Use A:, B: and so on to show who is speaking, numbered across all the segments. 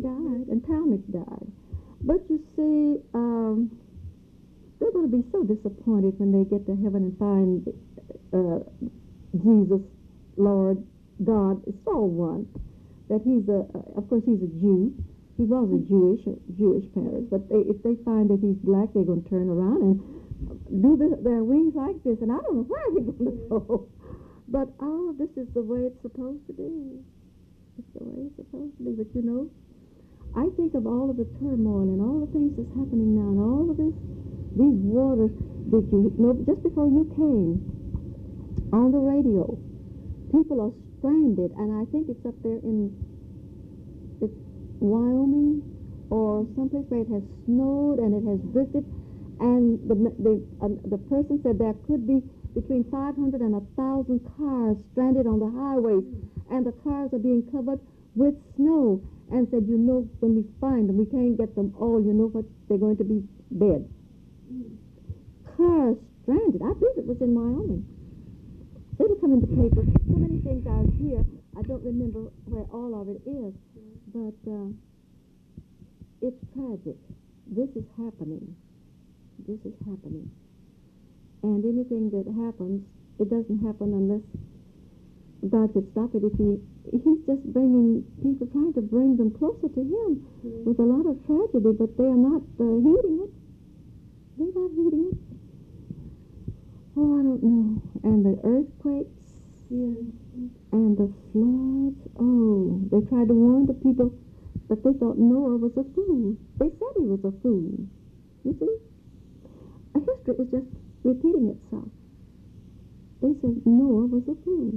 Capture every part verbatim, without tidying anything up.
A: died, and Talmage died. But you see, um, they're going to be so disappointed when they get to heaven and find uh, Jesus, Lord, God, is all one. That he's a, uh, of course, he's a Jew. He was a Jewish, uh, Jewish parents. But they, if they find that he's black, they're going to turn around and do the, their wings like this. And I don't know where they're going to go. But all of this is the way it's supposed to be. It's the way it's supposed to be. But you know, I think of all of the turmoil and all the things that's happening now and all of this, these waters. Did you know, just before you came, on the radio, people are stranded, and I think it's up there in it's Wyoming or someplace where it has snowed and it has drifted, and the the uh, the person said there could be between five hundred and a thousand cars stranded on the highways, and the cars are being covered with snow. And said, you know, when we find them, we can't get them all. You know what? They're going to be dead. Mm. Cars stranded. I believe it was in Wyoming. It'll come into paper. So many things out here. I don't remember where all of it is, mm. but uh, it's tragic. This is happening. This is happening. And anything that happens, it doesn't happen unless God could stop it. If he, he's just bringing people, trying to bring them closer to him mm. with a lot of tragedy, but they are not uh, heeding it. They're not heeding it. Oh, I don't know. And the earthquakes yeah. and the floods. Oh, they tried to warn the people, but they thought Noah was a fool. They said he was a fool. You see? A history is just repeating itself. They said Noah was a fool.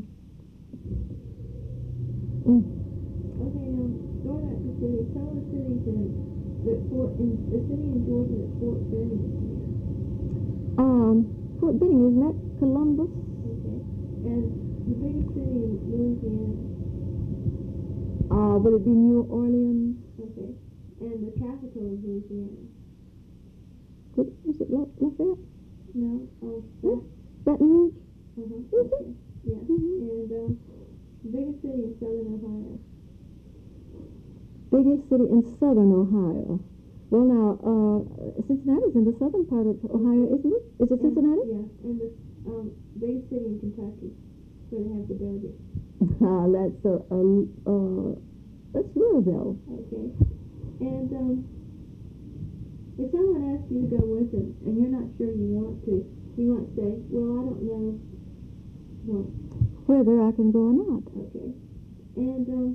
B: Mm. Okay, now going back to cities, some of the cities in the Fort in the city in Georgia that Fort Benning is near.
A: Um, Fort Benning, isn't that Columbus?
B: Okay, and the biggest city in Louisiana.
A: Uh, would it be New Orleans?
B: Okay, and the capital of Louisiana.
A: Could, is it La- Lafayette?
B: No, oh,
A: Baton Baton Rouge.
B: Uh huh.
A: Mm-hmm.
B: Okay. Yeah,
A: Mm-hmm.
B: and um. Biggest city in southern Ohio.
A: Biggest city in southern Ohio. Well, now, uh, Cincinnati's in the southern part of Ohio, isn't it? Is it Cincinnati?
B: And, yeah, and the um, biggest city in Kentucky, where they have the Derby.
A: Ah, that's a, a, uh, that's Louisville.
B: Okay. And um, if someone asks you to go with them, and you're not sure you want to, you might say, well, I don't know what.
A: Whether I can go or not.
B: Okay. And um,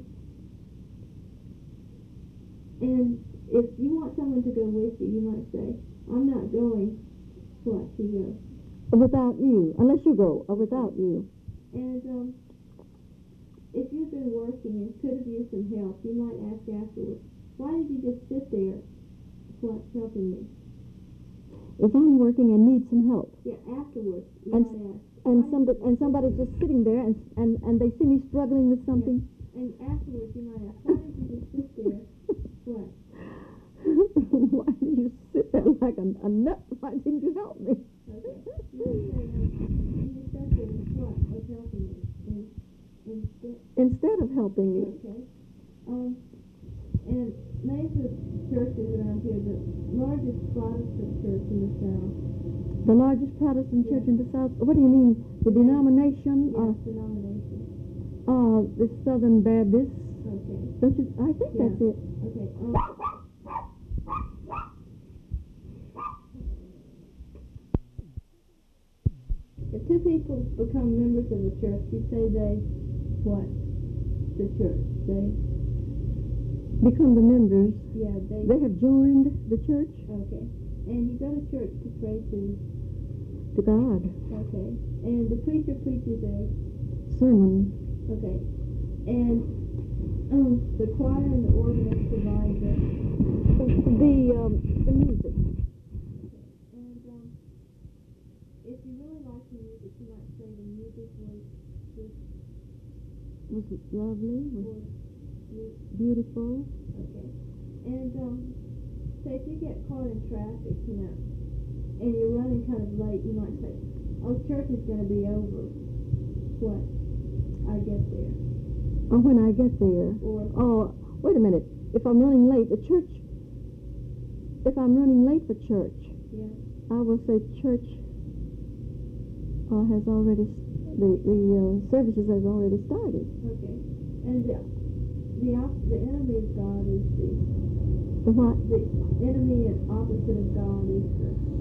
B: and if you want someone to go with you, you might say, I'm not going what to go.
A: Without you, unless you go, or without you.
B: And um, if you've been working and could have used some help, you might ask afterwards, why did you just sit there what, helping me?
A: If I'm working and need some help.
B: Yeah, afterwards, you
A: and
B: might ask.
A: And somebody and somebody's just sitting there, and and and they see me struggling with something.
B: Yeah. And afterwards, you might ask, why did you just sit there? What?
A: Why did you sit there like a, a nut? Why didn't you help me?
B: Okay. You might say, um, you just sat there and what was helping me, and instead.
A: Instead of helping me.
B: Okay. Um. And names of churches around here, the largest Protestant church in the South.
A: The largest Protestant
B: Yeah.
A: church in the South? What do you mean? The denomination?
B: Yes,
A: Or,
B: denomination.
A: uh, the Southern Baptist?
B: Okay.
A: Don't you? I think
B: Yeah.
A: that's it.
B: Okay. Um, if two people become members of the church, you say they, what? The church. They,
A: Become the members.
B: yeah, they,
A: They have joined the church.
B: okay. And you go to church to pray to,
A: To God.
B: okay. And the preacher preaches a,
A: Sermon.
B: okay. And um, the choir and the organist provide the,
A: The, um, the music.
B: and um, if you really like the music, you might say the music was just,
A: Was it lovely? Was
B: was, was
A: beautiful?
B: okay. And um, say if you get caught in traffic, you know, and you're running kind of late, you might say, oh, church is going to be over. What? I get there.
A: Or when I get there.
B: Or,
A: Oh, wait a minute. If if I'm running late, the church, if I'm running late for church,
B: Yeah.
A: I will say church uh, has already, the, the uh, services has already started.
B: Okay. And the the op- the enemy of God is the
A: The what?
B: the enemy and opposite of God is the